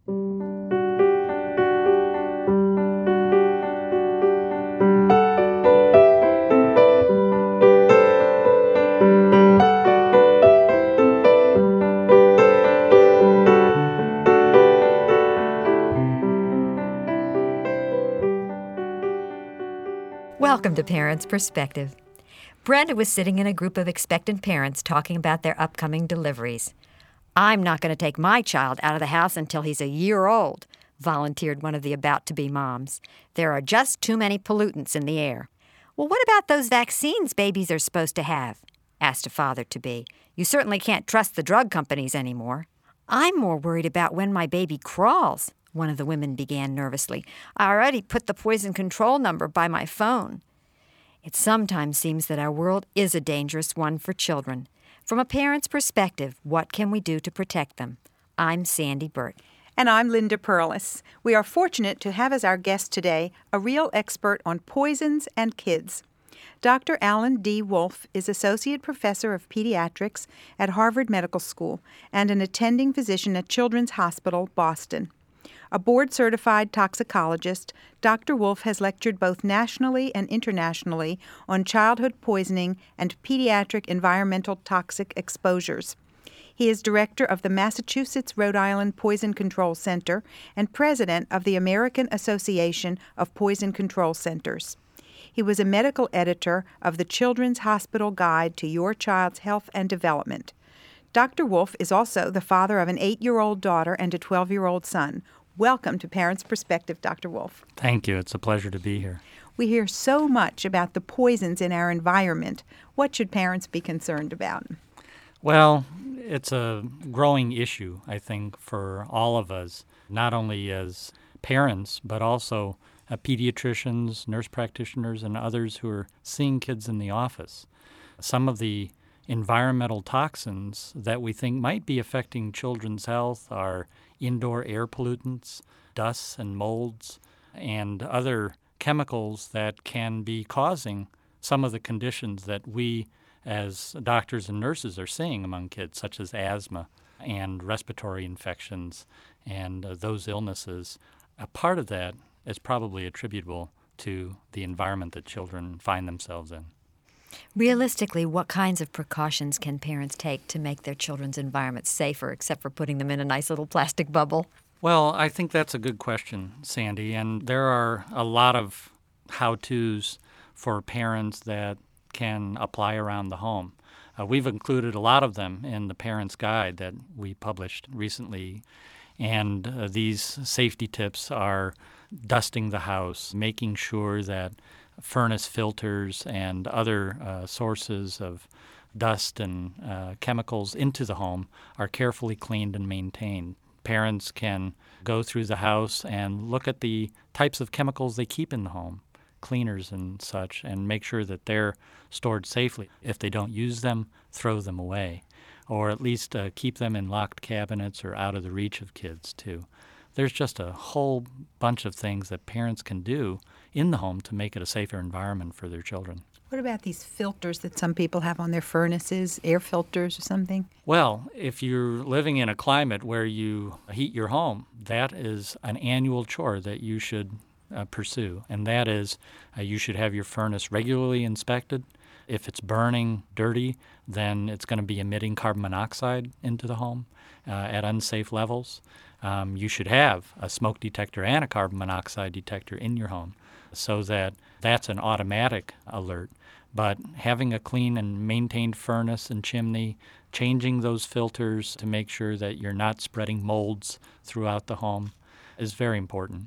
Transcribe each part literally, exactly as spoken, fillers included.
Welcome to Parents' Perspective. Brenda was sitting in a group of expectant parents talking about their upcoming deliveries. "I'm not going to take my child out of the house until he's a year old," volunteered one of the about-to-be moms. "There are just too many pollutants in the air." "Well, what about those vaccines babies are supposed to have?" asked a father-to-be. "You certainly can't trust the drug companies anymore." "I'm more worried about when my baby crawls," one of the women began nervously. "I already put the poison control number by my phone." It sometimes seems that our world is a dangerous one for children. From a parent's perspective, what can we do to protect them? I'm Sandy Burt. And I'm Linda Perlis. We are fortunate to have as our guest today a real expert on poisons and kids. Doctor Alan D. Wolfe is Associate Professor of Pediatrics at Harvard Medical School and an attending physician at Children's Hospital, Boston. A board-certified toxicologist, Doctor Wolfe has lectured both nationally and internationally on childhood poisoning and pediatric environmental toxic exposures. He is director of the Massachusetts-Rhode Island Poison Control Center and president of the American Association of Poison Control Centers. He was a medical editor of the Children's Hospital Guide to Your Child's Health and Development. Doctor Wolfe is also the father of an eight-year-old daughter and a twelve-year-old son. Welcome to Parents' Perspective, Doctor Wolfe. Thank you. It's a pleasure to be here. We hear so much about the poisons in our environment. What should parents be concerned about? Well, it's a growing issue, I think, for all of us, not only as parents, but also uh, pediatricians, nurse practitioners, and others who are seeing kids in the office. Some of the environmental toxins that we think might be affecting children's health are indoor air pollutants, dusts and molds, and other chemicals that can be causing some of the conditions that we as doctors and nurses are seeing among kids, such as asthma and respiratory infections and uh, those illnesses. A part of that is probably attributable to the environment that children find themselves in. Realistically, what kinds of precautions can parents take to make their children's environment safer, except for putting them in a nice little plastic bubble? Well, I think that's a good question, Sandy, and there are a lot of how-tos for parents that can apply around the home. Uh, we've included a lot of them in the Parent's Guide that we published recently, and uh, these safety tips are dusting the house, making sure that furnace filters and other uh, sources of dust and uh, chemicals into the home are carefully cleaned and maintained. Parents can go through the house and look at the types of chemicals they keep in the home, cleaners and such, and make sure that they're stored safely. If they don't use them, throw them away, or at least uh, keep them in locked cabinets or out of the reach of kids, too. There's just a whole bunch of things that parents can do in the home to make it a safer environment for their children. What about these filters that some people have on their furnaces, air filters or something? Well, if you're living in a climate where you heat your home, that is an annual chore that you should uh, pursue, and that is uh, you should have your furnace regularly inspected. If it's burning dirty, then it's going to be emitting carbon monoxide into the home uh, at unsafe levels. Um, you should have a smoke detector and a carbon monoxide detector in your home so that that's an automatic alert. But having a clean and maintained furnace and chimney, changing those filters to make sure that you're not spreading molds throughout the home is very important.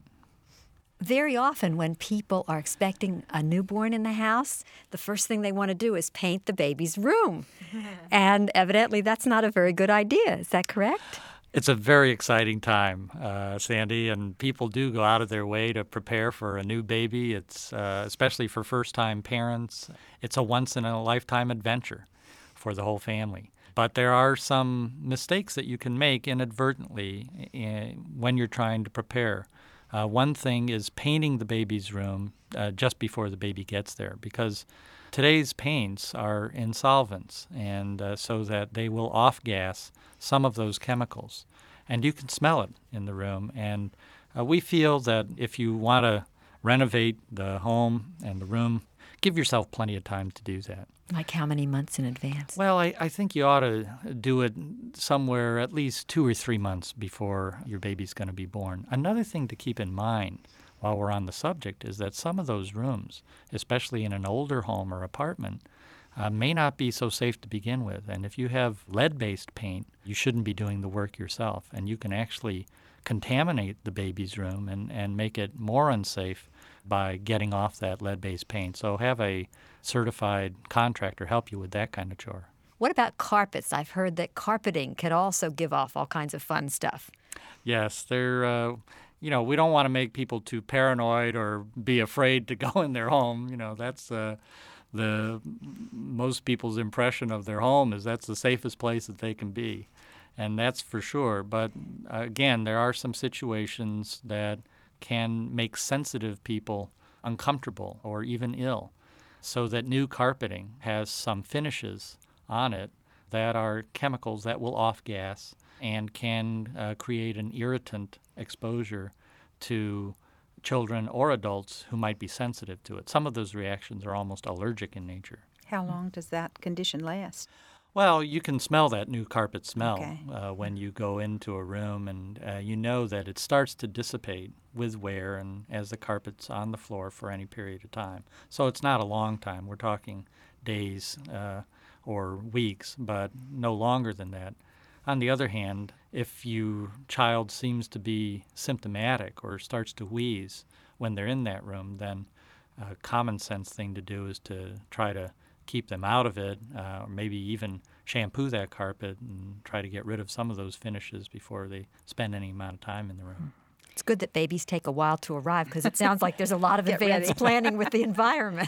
Very often when people are expecting a newborn in the house, the first thing they want to do is paint the baby's room. And evidently that's not a very good idea. Is that correct? It's a very exciting time, uh, Sandy, and people do go out of their way to prepare for a new baby. It's uh, especially for first-time parents. It's a once-in-a-lifetime adventure for the whole family. But there are some mistakes that you can make inadvertently in, when you're trying to prepare. Uh, one thing is painting the baby's room uh, just before the baby gets there, because today's paints are in solvents, and uh, so that they will off-gas some of those chemicals. and you can smell it in the room. And uh, we feel that if you want to renovate the home and the room, give yourself plenty of time to do that. Like how many months in advance? Well, I, I think you ought to do it somewhere at least two or three months before your baby's going to be born. Another thing to keep in mind while we're on the subject is that some of those rooms, especially in an older home or apartment, uh, may not be so safe to begin with. And if you have lead-based paint, you shouldn't be doing the work yourself. And you can actually contaminate the baby's room and, and make it more unsafe by getting off that lead-based paint. So have a certified contractor help you with that kind of chore. What about carpets? I've heard that carpeting could also give off all kinds of fun stuff. Yes, they're, uh, you know, we don't want to make people too paranoid or be afraid to go in their home. You know, that's uh, the most people's impression of their home is that's the safest place that they can be. And that's for sure. But uh, again, there are some situations that can make sensitive people uncomfortable or even ill, so that new carpeting has some finishes on it that are chemicals that will off-gas and can uh, create an irritant exposure to children or adults who might be sensitive to it. Some of those reactions are almost allergic in nature. How long does that condition last? Well, you can smell that new carpet smell Okay. uh, when you go into a room, and uh, you know that it starts to dissipate with wear and as the carpet's on the floor for any period of time. So it's not a long time. We're talking days uh, or weeks, but no longer than that. On the other hand, if your child seems to be symptomatic or starts to wheeze when they're in that room, then a common sense thing to do is to try to keep them out of it, uh, or maybe even shampoo that carpet and try to get rid of some of those finishes before they spend any amount of time in the room. It's good that babies take a while to arrive because it sounds like there's a lot of Get advanced ready. planning with the environment.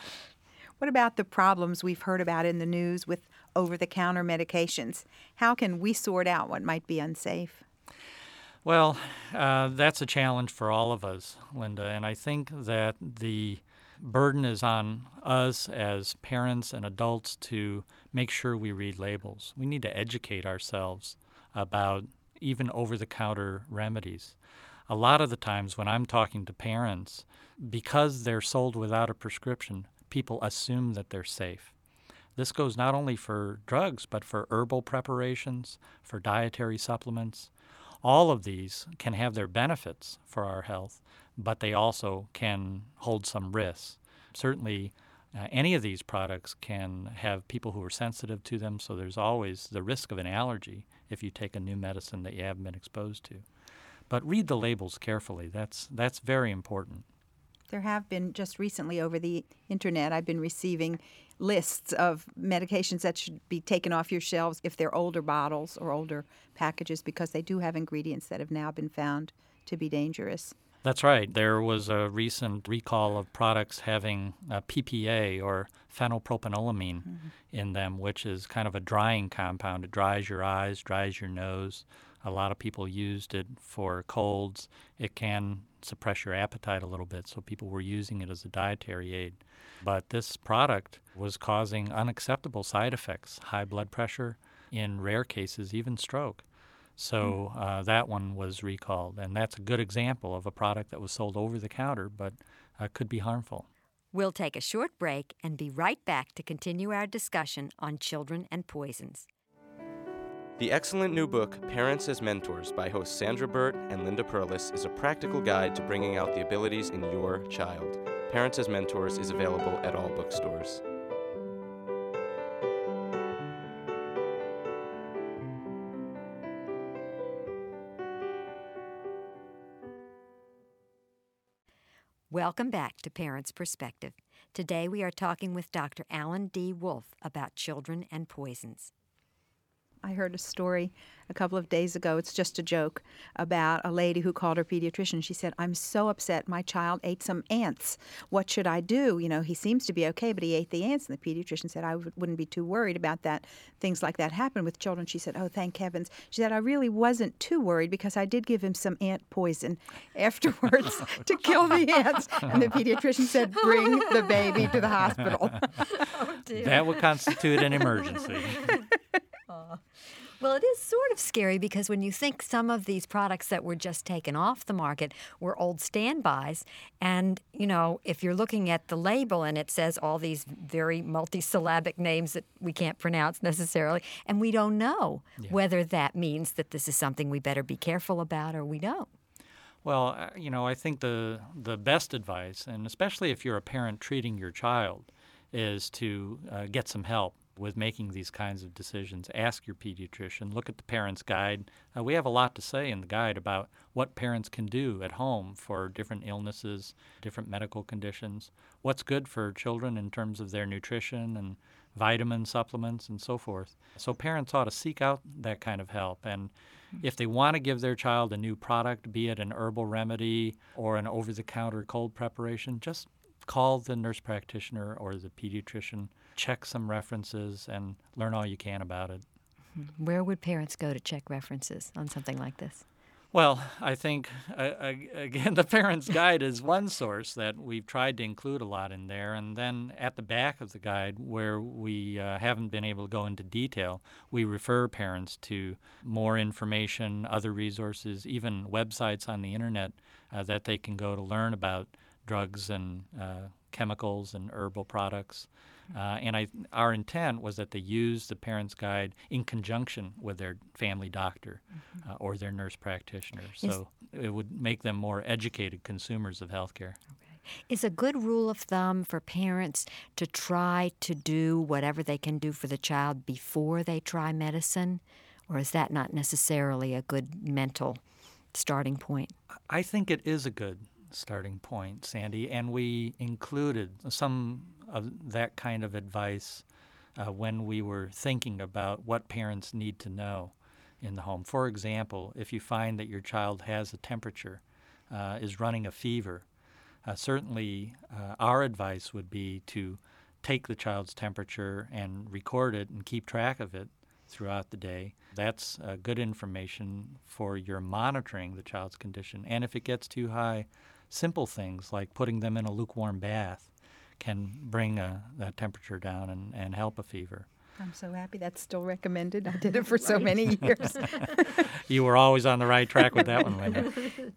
What about the problems we've heard about in the news with over-the-counter medications? How can we sort out what might be unsafe? Well, uh, that's a challenge for all of us, Linda, and I think that the burden is on us as parents and adults to make sure we read labels. We need to educate ourselves about even over-the-counter remedies. A lot of the times when I'm talking to parents, because they're sold without a prescription, people assume that they're safe. This goes not only for drugs, but for herbal preparations, for dietary supplements. All of these can have their benefits for our health, but they also can hold some risks. Certainly, uh, any of these products can have people who are sensitive to them, so there's always the risk of an allergy if you take a new medicine that you haven't been exposed to. But read the labels carefully. That's that's very important. There have been, just recently over the internet, I've been receiving lists of medications that should be taken off your shelves if they're older bottles or older packages because they do have ingredients that have now been found to be dangerous. That's right. There was a recent recall of products having uh, P P A or phenylpropanolamine mm-hmm. in them, which is kind of a drying compound. It dries your eyes, dries your nose. A lot of people used it for colds. It can suppress your appetite a little bit, so people were using it as a dietary aid. But this product was causing unacceptable side effects, high blood pressure, in rare cases, even stroke. So uh, that one was recalled, and that's a good example of a product that was sold over the counter but uh, could be harmful. We'll take a short break and be right back to continue our discussion on children and poisons. The excellent new book, Parents as Mentors, by hosts Sandra Burt and Linda Perlis, is a practical guide to bringing out the abilities in your child. Parents as Mentors is available at all bookstores. Welcome back to Parents' Perspective. Today we are talking with Doctor Alan D. Wolf about children and poisons. I heard a story a couple of days ago, it's just a joke, about a lady who called her pediatrician. She said, I'm so upset. My child ate some ants. What should I do? You know, he seems to be okay, but he ate the ants. And the pediatrician said, I w- wouldn't be too worried about that. Things like that happen with children. She said, oh, thank heavens. She said, I really wasn't too worried because I did give him some ant poison afterwards to kill the ants. And the pediatrician said, bring the baby to the hospital. Oh, dear. That would constitute an emergency. Well, it is sort of scary because when you think some of these products that were just taken off the market were old standbys, and, you know, if you're looking at the label and it says all these very multisyllabic names that we can't pronounce necessarily, and we don't know yeah. whether that means that this is something we better be careful about or we don't. Well, uh, you know, I think the the best advice, and especially if you're a parent treating your child, is to uh, get some help with making these kinds of decisions. Ask your pediatrician. Look at the parent's guide. Uh, we have a lot to say in the guide about what parents can do at home for different illnesses, different medical conditions, what's good for children in terms of their nutrition and vitamin supplements and so forth. So parents ought to seek out that kind of help. And if they want to give their child a new product, be it an herbal remedy or an over-the-counter cold preparation, just call the nurse practitioner or the pediatrician, check some references, and learn all you can about it. Where would parents go to check references on something like this? Well, I think, uh, again, the Parent's Guide is one source that we've tried to include a lot in there. And then at the back of the guide, where we uh, haven't been able to go into detail, we refer parents to more information, other resources, even websites on the Internet uh, that they can go to learn about drugs and uh, chemicals and herbal products. Uh, and I, our intent was that they use the Parent's Guide in conjunction with their family doctor mm-hmm. uh, or their nurse practitioner. So Is, it would make them more educated consumers of healthcare. Okay. Is a good rule of thumb for parents to try to do whatever they can do for the child before they try medicine? Or is that not necessarily a good mental starting point? I think it is a good starting point, Sandy, and we included some of that kind of advice uh, when we were thinking about what parents need to know in the home. For example, if you find that your child has a temperature, uh, is running a fever, uh, certainly uh, our advice would be to take the child's temperature and record it and keep track of it throughout the day. That's uh, good information for your monitoring the child's condition. And if it gets too high, simple things like putting them in a lukewarm bath can bring a, a temperature down and, and help a fever. I'm so happy that's still recommended. I did it for so many years. You were always on the right track with that one, Linda.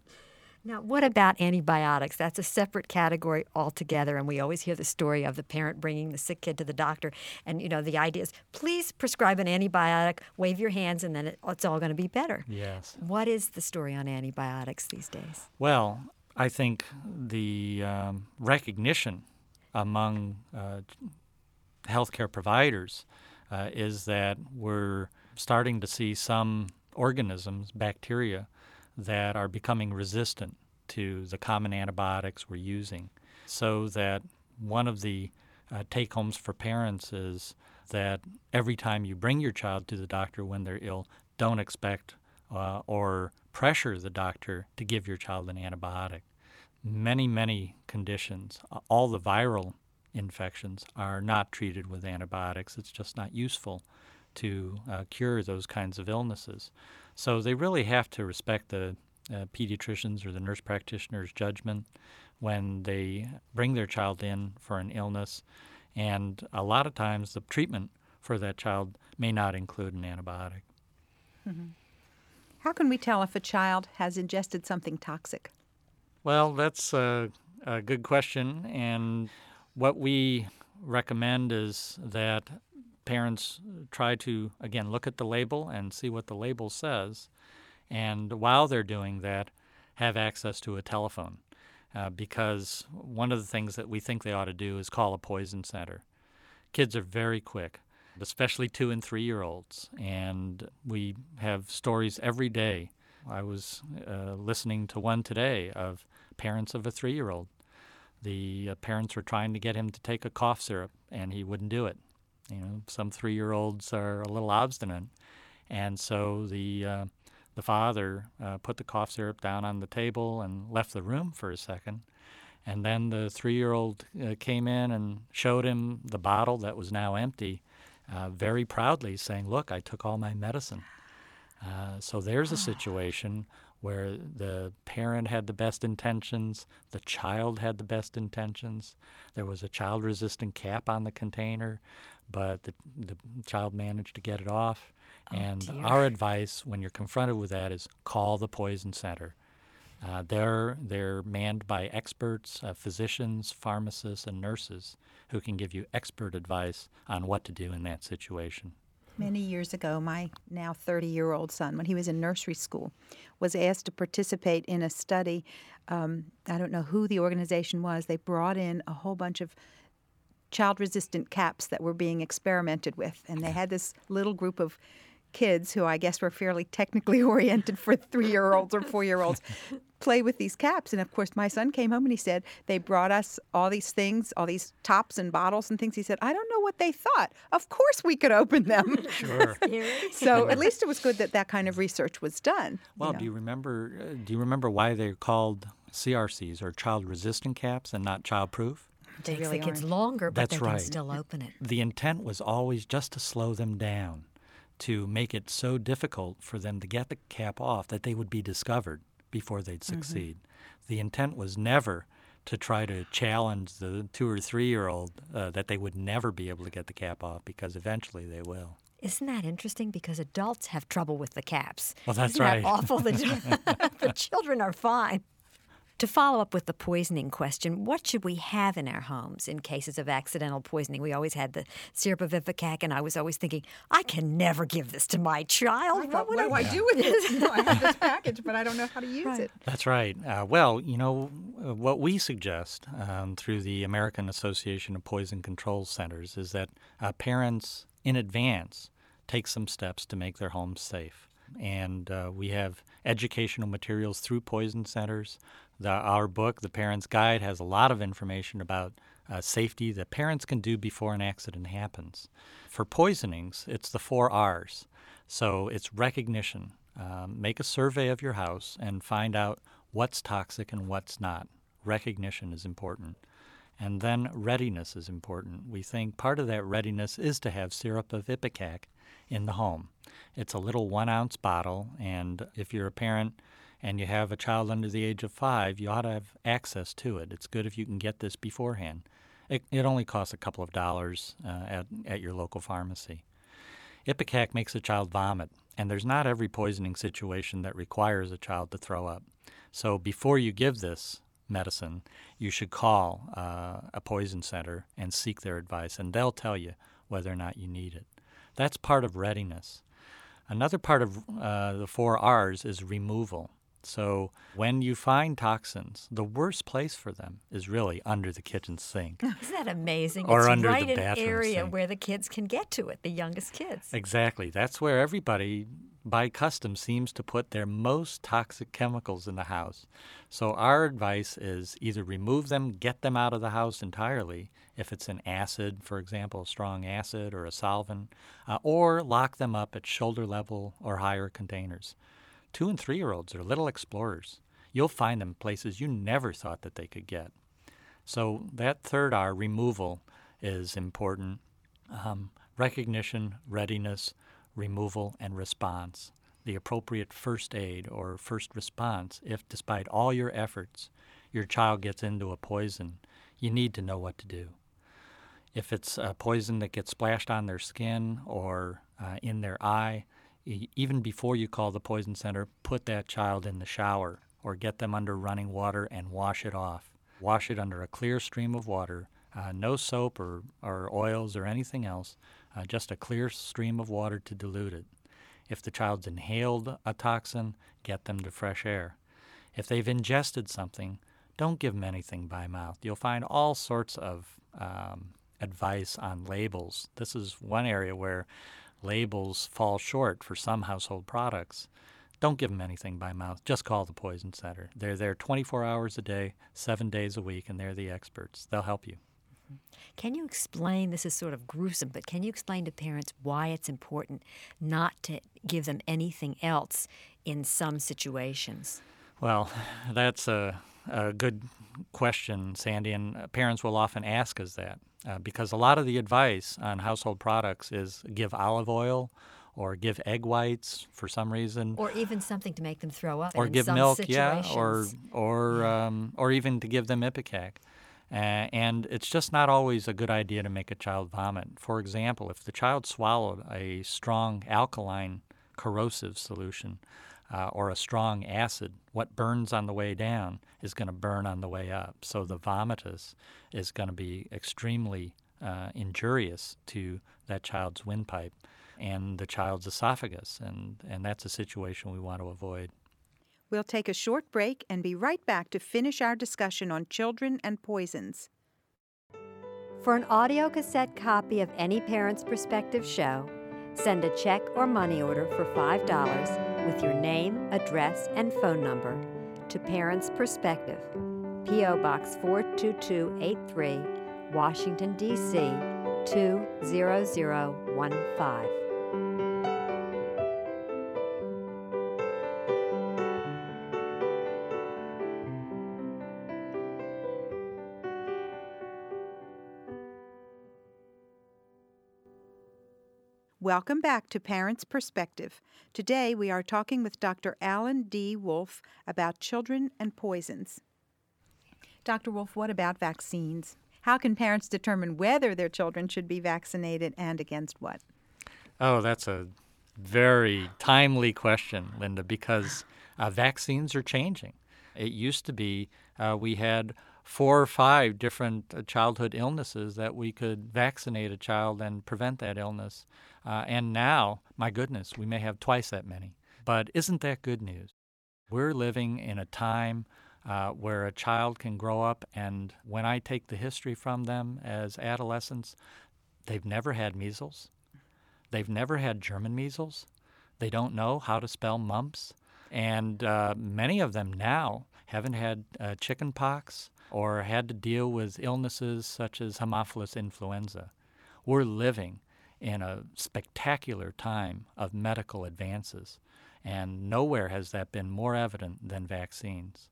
Now, what about antibiotics? That's a separate category altogether, and we always hear the story of the parent bringing the sick kid to the doctor. And, you know, the idea is, please prescribe an antibiotic, wave your hands, and then it, it's all going to be better. Yes. What is the story on antibiotics these days? Well, I think the um, recognition among uh, healthcare providers uh, is that we're starting to see some organisms, bacteria, that are becoming resistant to the common antibiotics we're using. So that one of the uh, take-homes for parents is that every time you bring your child to the doctor when they're ill, don't expect uh, or pressure the doctor to give your child an antibiotic. Many, many conditions, all the viral infections are not treated with antibiotics. It's just not useful to uh, cure those kinds of illnesses. So they really have to respect the uh, pediatrician's or the nurse practitioner's judgment when they bring their child in for an illness. And a lot of times the treatment for that child may not include an antibiotic. Mm-hmm. How can we tell if a child has ingested something toxic? Well, that's a, a good question. And what we recommend is that parents try to, again, look at the label and see what the label says. And while they're doing that, have access to a telephone. Uh, because one of the things that we think they ought to do is call a poison center. Kids are very quick, especially two and three-year-olds. And we have stories every day. I was uh, listening to one today of parents of a three-year-old. The uh, parents were trying to get him to take a cough syrup, and he wouldn't do it. You know, some three-year-olds are a little obstinate, and so the uh, the father uh, put the cough syrup down on the table and left the room for a second, and then the three-year-old uh, came in and showed him the bottle that was now empty, uh, very proudly saying, "Look, I took all my medicine." Uh, so there's a situation where the parent had the best intentions, the child had the best intentions. There was a child-resistant cap on the container, but the, the child managed to get it off. And dear. our advice when you're confronted with that is call the poison center. Uh, they're, they're manned by experts, uh, physicians, pharmacists, and nurses who can give you expert advice on what to do in that situation. Many years ago, my now thirty-year-old son, when he was in nursery school, was asked to participate in a study. Um, I don't know who the organization was. They brought in a whole bunch of child-resistant caps that were being experimented with, and they had this little group of kids who I guess were fairly technically oriented for three-year-olds or four-year-olds play with these caps. And of course, my son came home and he said, they brought us all these things, all these tops and bottles and things. He said, I don't know what they thought. Of course we could open them. Sure. So at least it was good that that kind of research was done. Well, you know. do you remember? Uh, do you remember why they're called C R Cs or child-resistant caps and not child-proof? It takes really the kids aren't. longer, but That's they right. can still open it. The intent was always just to slow them down, to make it so difficult for them to get the cap off that they would be discovered before they'd succeed. Mm-hmm. The intent was never to try to challenge the two or three-year-old uh, that they would never be able to get the cap off, because eventually they will. Isn't that interesting? Because adults have trouble with the caps. Well, that's Isn't right. that awful? The, the children are fine. To follow up with the poisoning question, what should we have in our homes in cases of accidental poisoning? We always had the syrup of Ipecac, and I was always thinking, I can never give this to my child. What, would what do I do with this? You know, I have this package, but I don't know how to use Right. it. That's right. Uh, well, you know, uh, what we suggest um, through the American Association of Poison Control Centers is that uh, parents in advance take some steps to make their homes safe. And uh, we have educational materials through poison centers. The, our book, The Parent's Guide, has a lot of information about uh, safety that parents can do before an accident happens. For poisonings, it's the four R's. So it's recognition. Um, make a survey of your house and find out what's toxic and what's not. Recognition is important. And then readiness is important. We think part of that readiness is to have syrup of Ipecac in the home. It's a little one-ounce bottle, and if you're a parent and you have a child under the age of five, you ought to have access to it. It's good if you can get this beforehand. It, it only costs a couple of dollars uh, at, at your local pharmacy. Ipecac makes a child vomit, and there's not every poisoning situation that requires a child to throw up. So before you give this medicine, you should call uh, a poison center and seek their advice, and they'll tell you whether or not you need it. That's part of readiness. Another part of uh, the four R's is removal. So when you find toxins, the worst place for them is really under the kitchen sink. Isn't that amazing? Or it's under right the in bathroom area sink. where the kids can get to it, the youngest kids. Exactly. That's where everybody, by custom, seems to put their most toxic chemicals in the house. So our advice is either remove them, get them out of the house entirely, if it's an acid, for example, a strong acid or a solvent, uh, or lock them up at shoulder level or higher containers. Two and three-year-olds are little explorers. You'll find them places you never thought that they could get. So that third R, removal, is important. Um, recognition, readiness, removal, and response. The appropriate first aid or first response if, despite all your efforts, your child gets into a poison, you need to know what to do. If it's a poison that gets splashed on their skin or uh, in their eye, even before you call the poison center, put that child in the shower or get them under running water and wash it off. Wash it under a clear stream of water, uh, no soap or, or oils or anything else, uh, just a clear stream of water to dilute it. If the child's inhaled a toxin, get them to fresh air. If they've ingested something, don't give them anything by mouth. You'll find all sorts of um, advice on labels. This is one area where labels fall short for some household products. Don't give them anything by mouth. Just call the poison center. They're there twenty-four hours a day, seven days a week, and they're the experts. They'll help you. Can you explain, this is sort of gruesome, but can you explain to parents why it's important not to give them anything else in some situations? Well, that's a, a good question, Sandy, and parents will often ask us that uh, because a lot of the advice on household products is give olive oil or give egg whites for some reason. Or even something to make them throw up. Or in give some milk, situations. yeah, or or Yeah. Um, or even to give them Ipecac. Uh, and it's just not always a good idea to make a child vomit. For example, if the child swallowed a strong alkaline corrosive solution uh, or a strong acid, what burns on the way down is going to burn on the way up. So the vomitus is going to be extremely uh, injurious to that child's windpipe and the child's esophagus, and, and that's a situation we want to avoid. We'll take a short break and be right back to finish our discussion on children and poisons. For an audio cassette copy of any Parents Perspective show, send a check or money order for five dollars with your name, address, and phone number to Parents Perspective, P O. Box four two two eight three, Washington, D C two zero zero one five. Welcome back to Parents Perspective. Today we are talking with Doctor Alan D. Wolf about children and poisons. Doctor Wolf, what about vaccines? How can parents determine whether their children should be vaccinated and against what? Oh, that's a very timely question, Linda, because uh, vaccines are changing. It used to be uh, we had four or five different uh, childhood illnesses that we could vaccinate a child and prevent that illness. Uh, and now, my goodness, we may have twice that many. But isn't that good news? We're living in a time uh, where a child can grow up, and when I take the history from them as adolescents, they've never had measles. They've never had German measles. They don't know how to spell mumps. And uh, many of them now haven't had uh, chicken pox or had to deal with illnesses such as Haemophilus influenza. We're living in a spectacular time of medical advances, and nowhere has that been more evident than vaccines.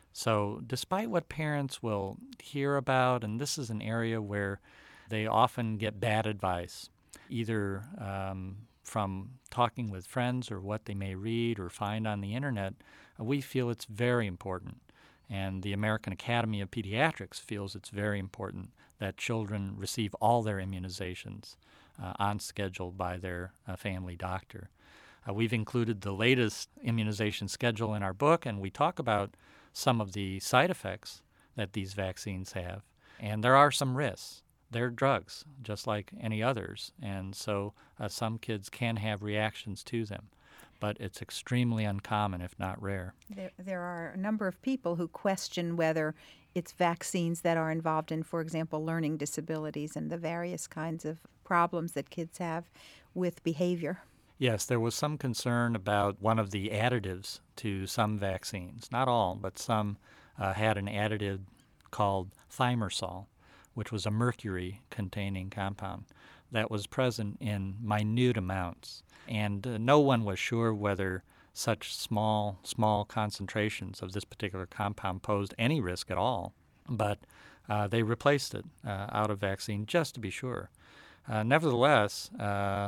So despite what parents will hear about, and this is an area where they often get bad advice, either um, from talking with friends or what they may read or find on the internet, we feel it's very important. And the American Academy of Pediatrics feels it's very important that children receive all their immunizations uh, on schedule by their uh, family doctor. Uh, we've included the latest immunization schedule in our book, and we talk about some of the side effects that these vaccines have. And there are some risks. They're drugs, just like any others, and so uh, some kids can have reactions to them. But it's extremely uncommon, if not rare. There, there are a number of people who question whether it's vaccines that are involved in, for example, learning disabilities and the various kinds of problems that kids have with behavior. Yes, there was some concern about one of the additives to some vaccines. Not all, but some uh, had an additive called thimerosal, which was a mercury-containing compound that was present in minute amounts. And uh, no one was sure whether such small, small concentrations of this particular compound posed any risk at all. But uh, they replaced it uh, out of vaccine just to be sure. Uh, nevertheless, uh,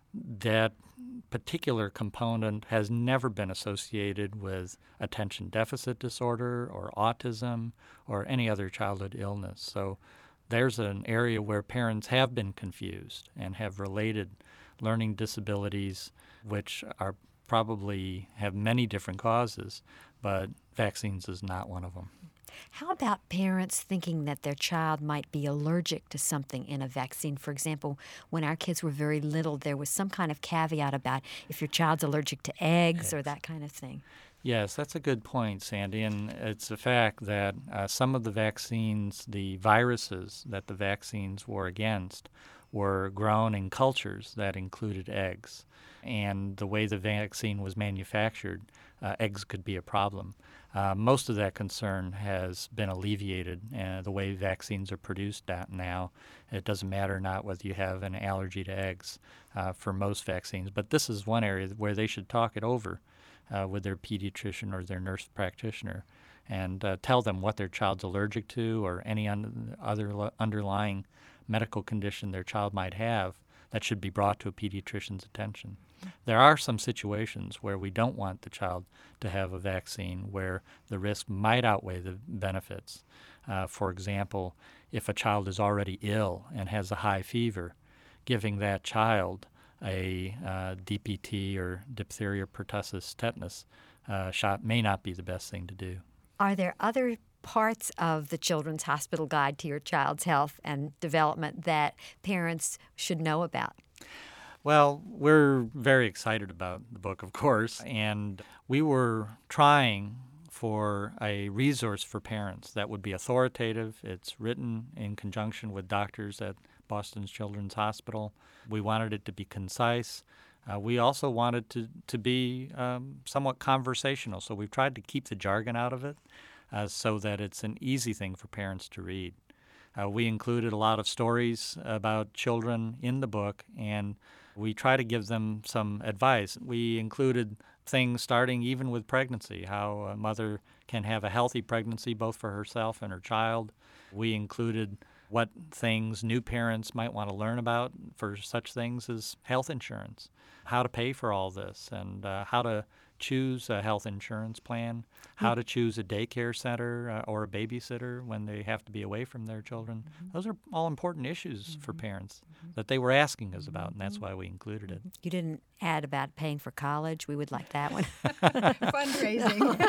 that particular component has never been associated with attention deficit disorder or autism or any other childhood illness. So there's an area where parents have been confused and have related learning disabilities, which are probably have many different causes, but vaccines is not one of them. How about parents thinking that their child might be allergic to something in a vaccine? For example, when our kids were very little, there was some kind of caveat about if your child's allergic to eggs Yes. or that kind of thing. Yes, that's a good point, Sandy, and it's a fact that uh, some of the vaccines, the viruses that the vaccines were against, were grown in cultures that included eggs. And the way the vaccine was manufactured, uh, eggs could be a problem. Uh, most of that concern has been alleviated. Uh, the way vaccines are produced now, it doesn't matter not whether you have an allergy to eggs uh, for most vaccines. But this is one area where they should talk it over uh, with their pediatrician or their nurse practitioner and uh, tell them what their child's allergic to or any un- other lo- underlying medical condition their child might have that should be brought to a pediatrician's attention. There are some situations where we don't want the child to have a vaccine where the risk might outweigh the benefits. Uh, for example, if a child is already ill and has a high fever, giving that child a uh, D P T or diphtheria pertussis tetanus uh, shot may not be the best thing to do. Are there other parts of the Children's Hospital Guide to Your Child's Health and Development that parents should know about? Well, we're very excited about the book, of course, and we were trying for a resource for parents that would be authoritative. It's written in conjunction with doctors at Boston Children's Hospital. We wanted it to be concise. Uh, we also wanted to, to be um, somewhat conversational, so we've tried to keep the jargon out of it uh, so that it's an easy thing for parents to read. Uh, we included a lot of stories about children in the book, and we try to give them some advice. We included things starting even with pregnancy, how a mother can have a healthy pregnancy both for herself and her child. We included what things new parents might want to learn about for such things as health insurance, how to pay for all this, and uh, how to choose a health insurance plan, how to choose a daycare center uh, or a babysitter when they have to be away from their children. Mm-hmm. Those are all important issues mm-hmm. for parents mm-hmm. that they were asking us about, and that's why we included it. You didn't add about paying for college. We would like that one. Fundraising.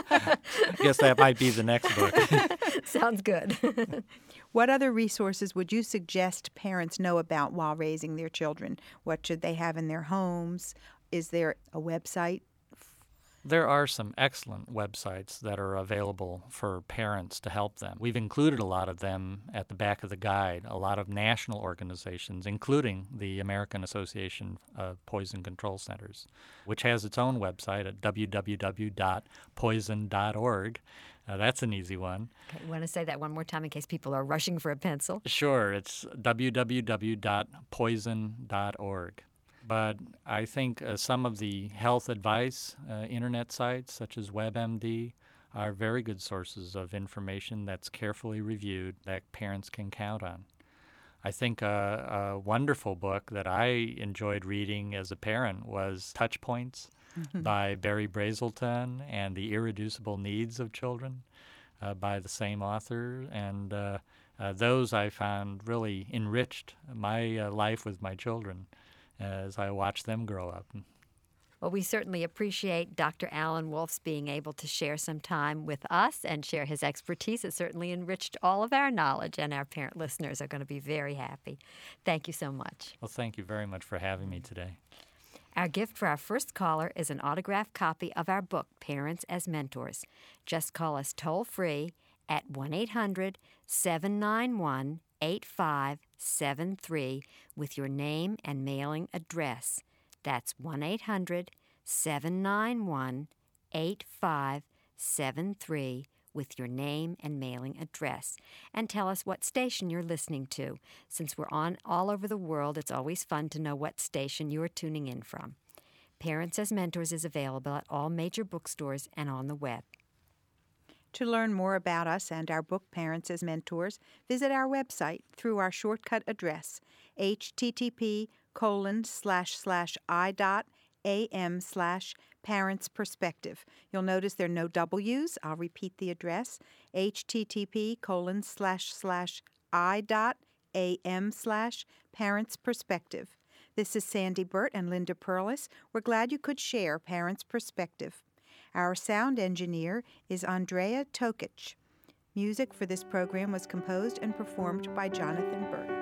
I guess that might be the next book. Sounds good. What other resources would you suggest parents know about while raising their children? What should they have in their homes? Is there a website? There are some excellent websites that are available for parents to help them. We've included a lot of them at the back of the guide, a lot of national organizations, including the American Association of Poison Control Centers, which has its own website at w w w dot poison dot org. Uh, that's an easy one. Okay, you want to say that one more time in case people are rushing for a pencil? Sure. It's w w w dot poison dot org. But I think uh, some of the health advice uh, internet sites, such as WebMD, are very good sources of information that's carefully reviewed that parents can count on. I think a, a wonderful book that I enjoyed reading as a parent was Touch Points mm-hmm. by Barry Brazelton and The Irreducible Needs of Children uh, by the same author. And uh, uh, those I found really enriched my uh, life with my children as I watched them grow up. Well, we certainly appreciate Doctor Alan Wolf's being able to share some time with us and share his expertise. It certainly enriched all of our knowledge, and our parent listeners are going to be very happy. Thank you so much. Well, thank you very much for having me today. Our gift for our first caller is an autographed copy of our book, Parents as Mentors. Just call us toll-free at one eight hundred seven nine one eight five seven three with your name and mailing address. That's one eight hundred seven nine one eight five seven three with your name and mailing address. And tell us what station you're listening to. Since we're on all over the world, it's always fun to know what station you are tuning in from. Parents as Mentors is available at all major bookstores and on the web. To learn more about us and our book, Parents as Mentors, visit our website through our shortcut address, http colon slash slash i dot am slash parents perspective. You'll notice there are no W's. I'll repeat the address, http colon slash slash i dot am slash parents perspective. This is Sandy Burt and Linda Perlis. We're glad you could share Parents Perspective. Our sound engineer is Andrea Tokic. Music for this program was composed and performed by Jonathan Burt.